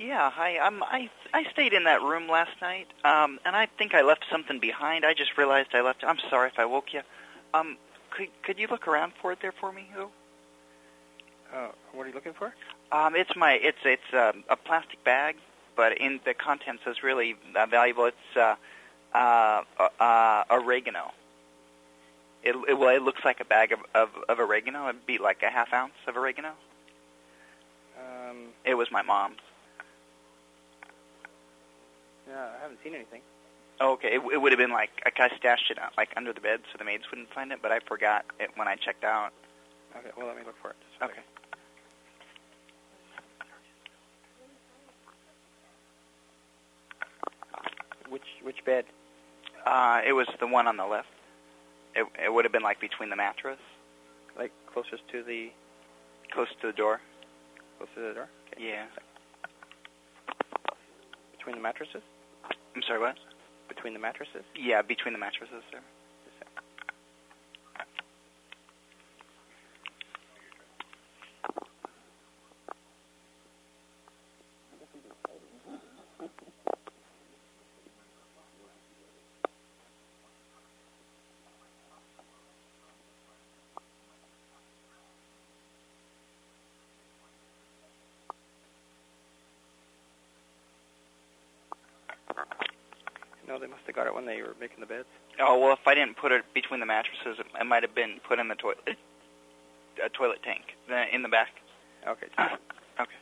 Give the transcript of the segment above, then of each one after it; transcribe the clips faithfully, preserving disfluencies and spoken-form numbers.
Yeah, hi. Um, I I stayed in that room last night, um, and I think I left something behind. I just realized I left. I'm sorry if I woke you. Um, could could you look around for it there for me, though? Uh, what are you looking for? Um, it's my it's it's um, a plastic bag, but in the contents is really uh, valuable. It's uh, uh, uh, oregano. It, it well, it looks like a bag of, of of oregano. It'd be like a half ounce of oregano. Um, It was my mom's. yeah, I haven't seen anything. Oh, okay. It, it would have been like I stashed it like under the bed so the maids wouldn't find it, but I forgot it when I checked out. Okay, well, let me look for it. Just a Okay. second. Which which bed? Uh, it was the one on the left. It it would have been like between the mattress, Like closest to the close to the door. close to the door? Okay. Yeah. Between the mattresses? I'm sorry, what? Between the mattresses? Yeah, between the mattresses, sir. Just a second. No, they must have got it when they were making the beds. Oh, well, if I didn't put it between the mattresses, it, it might have been put in the toilet, a toilet tank uh, in the back. Okay. Okay.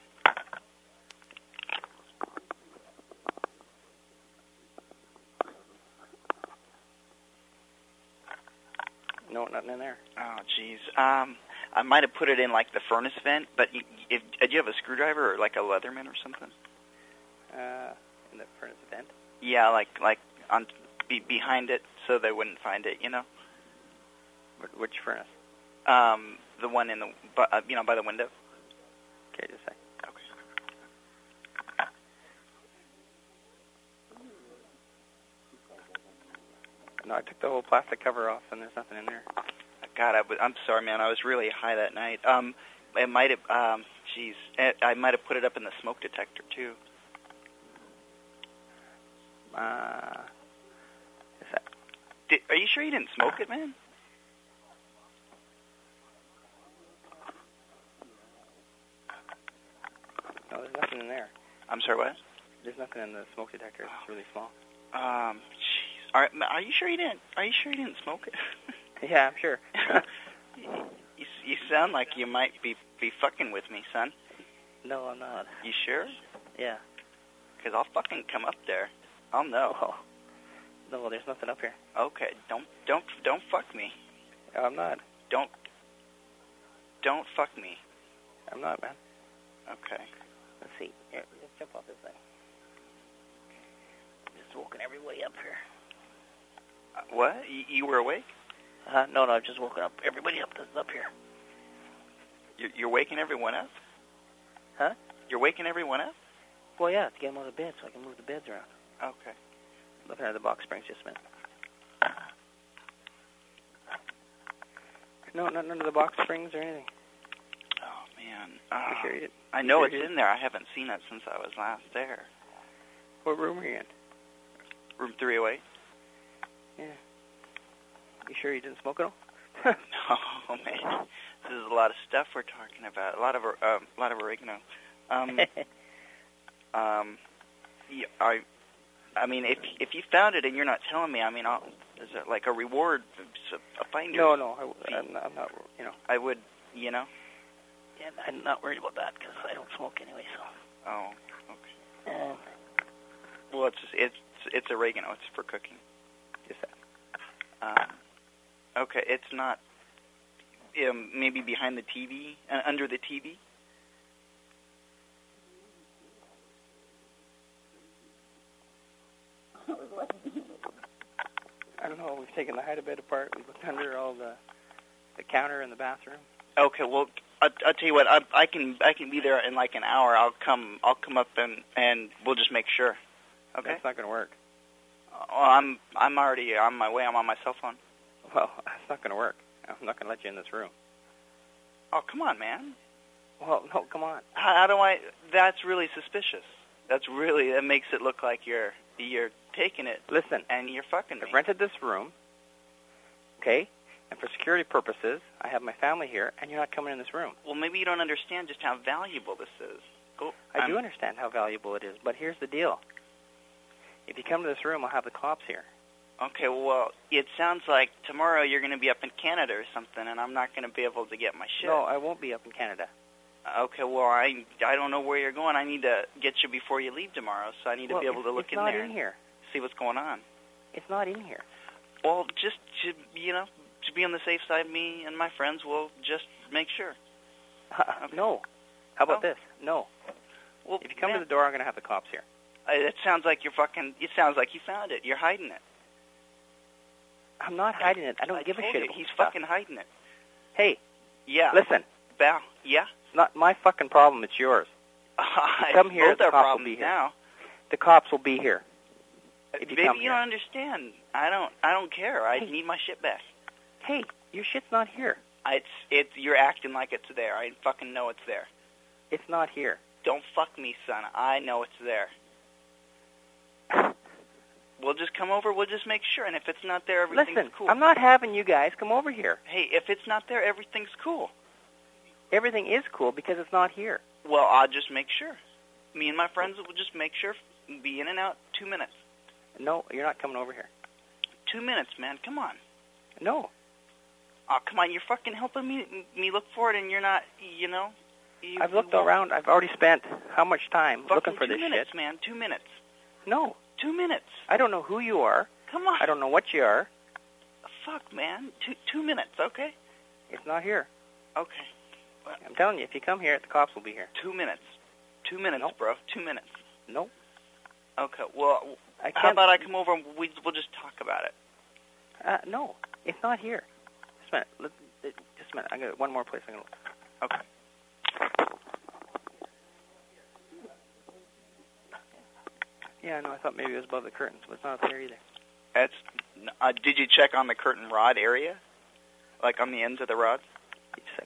No, nothing in there. Oh, jeez. Um, I might have put it in like the furnace vent, but you, if, do you have a screwdriver or like a Leatherman or something? Uh, in the furnace vent? Yeah, like like on be, behind it, so they wouldn't find it. You know, Wh- Which furnace? um, the one in the bu- uh, you know by the window. Okay, just a second. Okay. No, I took the whole plastic cover off, and there's nothing in there. God, I was, I'm sorry, man. I was really high that night. Um, it might have. Um, jeez, it, I might have put it up in the smoke detector too. Uh, is that? Did, are you sure you didn't smoke it, man? No, there's nothing in there. I'm sorry, what? There's nothing in the smoke detector. It's really small. Um, jeez. Are, are you sure you didn't? Are you sure you didn't smoke it? Yeah, I'm sure. you, you sound like you might be be fucking with me, son. No, I'm not. You sure? Yeah. Because I'll fucking come up there. I'll know. Oh. No, there's nothing up here. Okay, don't don't don't fuck me. I'm not. Don't don't fuck me. I'm not, man. Okay. Let's see. Here, let's jump off this thing. Just walking everybody up here. Uh, what? You, you were awake? Uh, no, no, I've just woken up everybody up that's up here. You're, you're waking everyone up? Huh? You're waking everyone up? Well, yeah, to get them out of bed so I can move the beds around. Okay. Looking at the box springs just a minute. No, not none of the box springs or anything. Oh, man. Uh, You sure you did? I know you it's sure in there. I haven't seen it since I was last there. What room are you in? Room three oh eight? Yeah. You sure you didn't smoke it all? Oh, man. This is a lot of stuff we're talking about. A lot of, uh, a lot of oregano. Um, um, yeah, I, I mean, if if you found it and you're not telling me, I mean, I'll, is it like a reward, a finder? No, no, I, I'm, not, I'm not, you know. I would, you know. Yeah, I'm not worried about that because I don't smoke anyway, so. Oh, okay. Uh, Well, it's it's it's oregano. It's for cooking. just that. Um, okay, it's not. Um, maybe behind the T V, uh, under the T V. I don't know. We've taken the hide-a-bed apart. We've looked under all the the counter in the bathroom. Okay, well, I'll, I'll tell you what. I, I can I can be there in like an hour. I'll come I'll come up and and we'll just make sure. Okay. That's not going to work. Well, I'm I'm already on my way. I'm on my cell phone. Well, that's not going to work. I'm not going to let you in this room. Oh, come on, man. Well, no, come on. How, how do I? That's really suspicious. That's really, that makes it look like you're you're taking it. Listen. And you're fucking me. I've rented this room, okay? And for security purposes, I have my family here, and you're not coming in this room. Well, maybe you don't understand just how valuable this is. Go, I I'm, do understand how valuable it is, but here's the deal. If you come to this room, I'll have the cops here. Okay, well, it sounds like tomorrow you're going to be up in Canada or something, and I'm not going to be able to get my shit. No, I won't be up in Canada. Okay, well, I I don't know where you're going. I need to get you before you leave tomorrow, so I need to well, be able to look it's in not there in here. and see what's going on. It's not in here. Well, just to, you know, to be on the safe side, me and my friends will just make sure. Okay. No. How about oh. this? No. Well, if you come man, to the door, I'm going to have the cops here. Uh, it sounds like you're fucking. It sounds like you found it. You're hiding it. I'm not hiding it. I don't I give a told shit. You, about he's stuff. fucking hiding it. Hey. Yeah. Listen. Val. Yeah. It's not my fucking problem. It's yours. Uh, come here. Both The our cops will problems be here. now. The cops will be here. If you Baby, come you here. don't understand. I don't. I don't care. I Hey. need my shit back. Hey, your shit's not here. It's. It's. You're acting like it's there. I fucking know it's there. It's not here. Don't fuck me, son. I know it's there. We'll just come over. We'll just make sure. And if it's not there, everything's Listen, cool. I'm not having you guys come over here. Hey, if it's not there, everything's cool. Everything is cool because it's not here. Well, I'll just make sure. Me and my friends will just make sure. Be in and out two minutes. No, you're not coming over here. Two minutes, man. Come on. No. Oh, come on. You're fucking helping me me look for it, and you're not, you know. You, I've looked you won't. around. I've already spent how much time Fucking looking for two this minutes, shit? man. Two minutes. No. Two minutes. I don't know who you are. Come on. I don't know what you are. Fuck, man. Two two minutes, okay? It's not here. Okay. I'm telling you, if you come here, the cops will be here. Two minutes. Two minutes, Nope. bro. Two minutes. Nope. Okay. Well, I can't. how about I come over and we, we'll just talk about it? Uh, no, it's not here. Just a minute. Let, uh, just a minute. I'm gonna one more place. I'm gonna look. Okay. Yeah, no, I thought maybe it was above the curtains, but it's not up there either. That's. Uh, did you check on the curtain rod area? Like on the ends of the rods? Just a sec.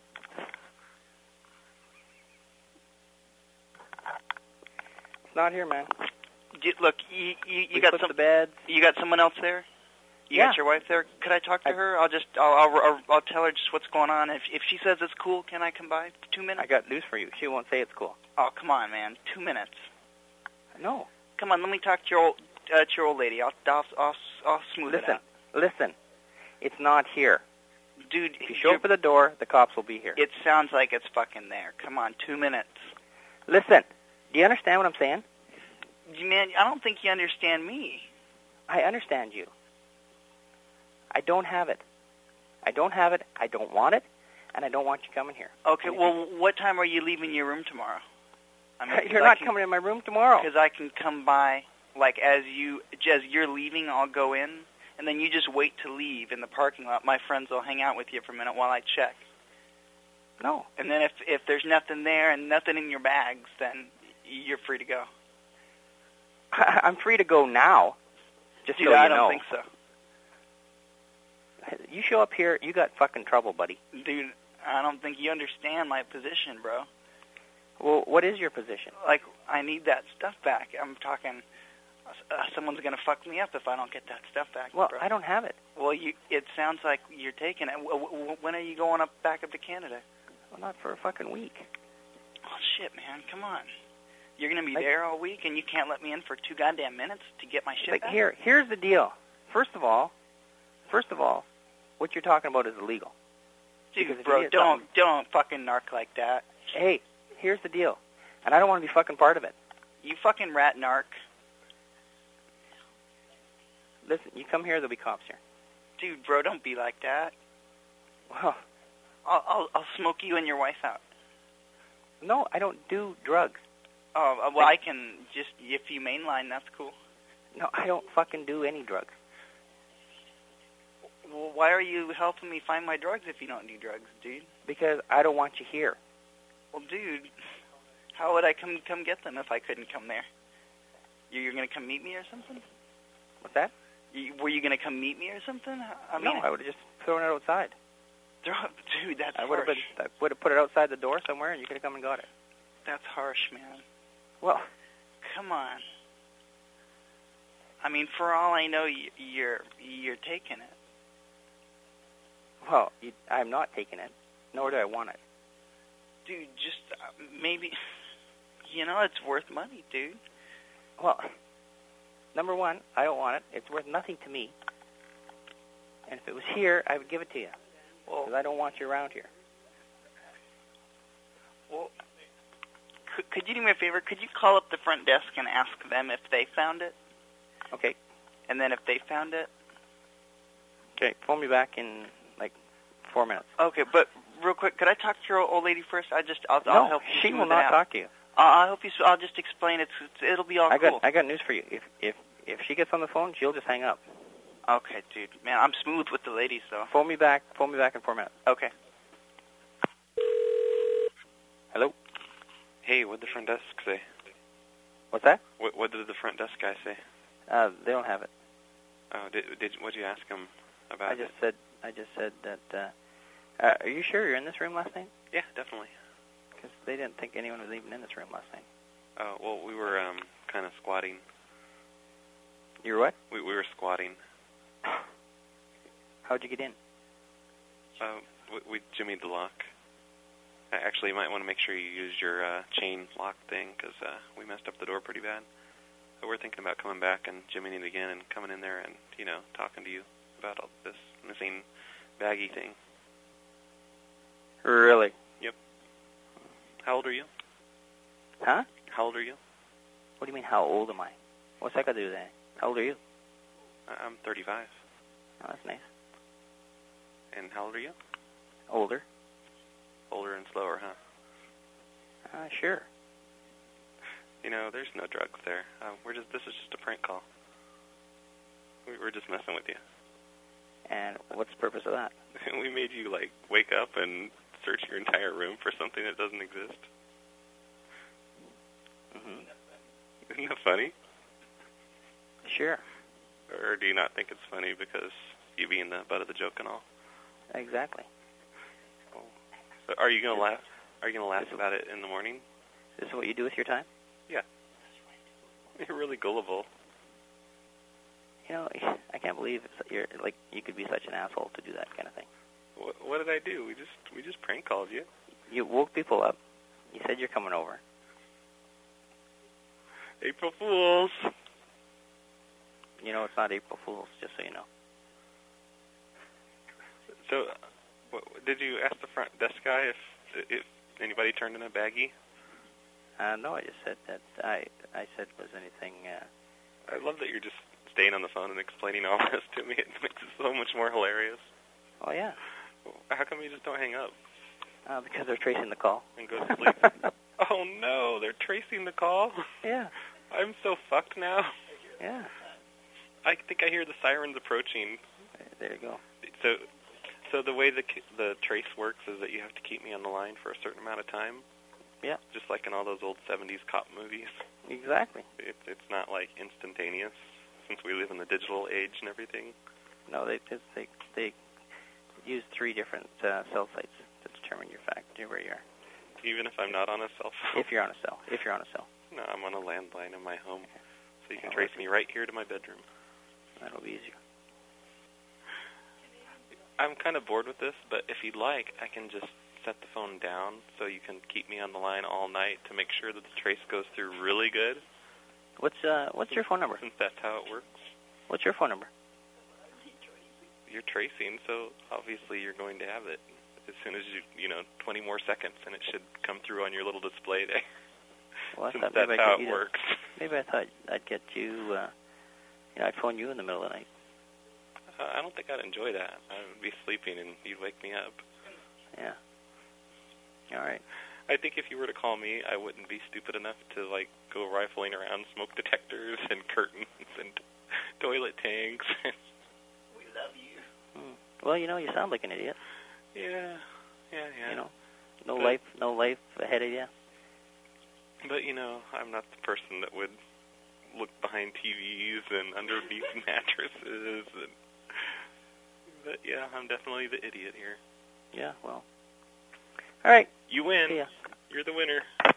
It's not here, man. Do, look, you you, you we got put some. the beds. You got someone else there? You Yeah. got your wife there? Could I talk to I- her? I'll just I'll, I'll I'll I'll tell her just what's going on. If if she says it's cool, can I come by? Two minutes? I got news for you. She won't say it's cool. Oh, come on, man. Two minutes. No. Come on, let me talk to your old uh, to your old lady. I'll I'll I'll, I'll smooth it Listen, out. listen. It's not here. Dude, If you show you're- up at the door, the cops will be here. it sounds like it's fucking there. Come on, two minutes. Listen, do you understand what I'm saying? Man, I don't think you understand me. I understand you. I don't have it. I don't have it. I don't want it, and I don't want you coming here. Okay, And if well, what time are you leaving your room tomorrow? I You're not coming in my room tomorrow. Because I can come by, like, as you as you're leaving, I'll go in, and then you just wait to leave in the parking lot. My friends will hang out with you for a minute while I check. No. And then if if there's nothing there and nothing in your bags, then you're free to go. I'm free to go now, just Dude, so you I don't know. think so. You show up here, you got fucking trouble, buddy. Dude, I don't think you understand my position, bro. Well, what is your position? Like, I need that stuff back. I'm talking, uh, someone's going to fuck me up if I don't get that stuff back, Well, bro. I don't have it. Well, you, it sounds like you're taking it. W- w- when are you going up back up to Canada? Well, not for a fucking week. Oh, shit, man. Come on. You're going to be Like- there all week, and you can't let me in for two goddamn minutes to get my shit Like, back? here, here's the deal. First of all, first of all, what you're talking about is illegal. because Dude, if bro, you get don't something- don't fucking narc like that. Hey, here's the deal. And I don't want to be fucking part of it. You fucking rat narc. Listen, you come here, there'll be cops here. Dude, bro, don't be like that. Well, I'll, I'll, I'll smoke you and your wife out. no, I don't do drugs. Oh, uh, well, I can just, if you mainline, that's cool. No, I don't fucking do any drugs. Well, why are you helping me find my drugs if you don't do drugs, dude? Because I don't want you here. Well, dude, how would I come come get them if I couldn't come there? You, you're going to come meet me or something? What's that? You, were you going to come meet me or something? I mean, no, I would have just thrown it outside. throw, dude, that's I would have harsh. been, I would have put it outside the door somewhere, and you could have come and got it. That's harsh, man. Well, come on. I mean, for all I know, you, you're you're taking it. Well, you, I'm not taking it, nor do I want it. Dude, just uh, maybe, you know, it's worth money, dude. Well, number one, I don't want it. It's worth nothing to me. And if it was here, I would give it to you. Well, because I don't want you around here. Well, could, could you do me a favor? Could you call up the front desk and ask them if they found it? Okay. And then if they found it? Okay, phone me back in, like, four minutes. Okay, but real quick, could I talk to your old lady first? I just, I'll, no, I'll help you. she will smooth not it out. talk to you. Uh, I'll help you. I'll just explain it. It's, it'll be all I cool. got, I got news for you. If, if, if she gets on the phone, she'll just hang up. Okay, dude. Man, I'm smooth with the ladies, though. Phone me back. Phone me back in four minutes. Okay. Hello? Hey, what did the front desk say? What's that? What, what did the front desk guy say? Uh, they don't have it. Oh, did, did what did you ask him about I just it? said, I just said that, uh, uh, are you sure you're in this room last night? Yeah, definitely. Because they didn't think anyone was even in this room last night. Oh, well, we were um, kind of squatting. You were what? We, we were squatting. How'd you get in? Uh, we, we jimmied the lock. Uh, Actually, you might want to make sure you use your uh, chain lock thing, because uh, we messed up the door pretty bad. So we're thinking about coming back and jimmying it again and coming in there and, you know, talking to you about all this missing baggie thing. Really? Yep. How old are you? Huh? How old are you? What do you mean, how old am I? What's that got to do with that? How old are you? I- I'm thirty-five. Oh, that's nice. And how old are you? Older. Older and slower, huh? Uh, sure. You know, there's no drugs there. Uh, we're just this is just a prank call. We, we're just messing with you. And what's the purpose of that? We made you like wake up and search your entire room for something that doesn't exist. Mm-hmm. Isn't that funny? Sure. Or do you not think it's funny because you being the butt of the joke and all? Exactly. So are you gonna laugh? Are you gonna laugh about it in the morning? This is what you do with your time? Yeah. You're really gullible. You know, I can't believe it's, you're like you could be such an asshole to do that kind of thing. What, what did I do? We just we just prank called you. You woke people up. You said you're coming over. April Fools. You know, it's not April Fools, just so you know. So, what, did you ask the front desk guy if if anybody turned in a baggie? Uh, no, I just said that. I I said, was anything? Uh, I love that you're just staying on the phone and explaining all this to me. It makes it so much more hilarious. oh yeah, How come you just don't hang up uh, because they're tracing the call. and go to sleep? Oh no, they're tracing the call. Yeah. I'm so fucked now. Yeah. I think I hear the sirens approaching. There you go. So, so the way the the trace works is that you have to keep me on the line for a certain amount of time. Yeah. Just like in all those old seventies cop movies. Exactly. It, it's not like instantaneous, since we live in the digital age and everything. No, they just, they they use three different uh, cell sites to determine your fact where you are. Even if I'm not on a cell phone. If you're on a cell. If you're on a cell. No, I'm on a landline in my home, so you can Yeah, trace well, me right here to my bedroom. That'll be easier. I'm kind of bored with this, but if you'd like, I can just set the phone down so you can keep me on the line all night to make sure that the trace goes through really good. What's uh what's your phone number? Since that's how it works. What's your phone number? You're tracing, so obviously you're going to have it as soon as you, you know, twenty more seconds, and it should come through on your little display there. Well, I Since thought that's maybe I'd how get it you works. To, maybe I thought I'd get you. Uh, you know, I'd phone you in the middle of the night. Uh, I don't think I'd enjoy that. I would be sleeping and you'd wake me up. Yeah. All right. I think if you were to call me, I wouldn't be stupid enough to, like, go rifling around smoke detectors and curtains and toilet tanks. We love you. Hmm. Well, you know, you sound like an idiot. Yeah, yeah, yeah. You know, no But- life, no life ahead of you. But, you know, I'm not the person that would look behind T Vs and underneath mattresses. And, but, yeah, I'm definitely the idiot here. Yeah. Well. All right. You win. See ya. You're the winner.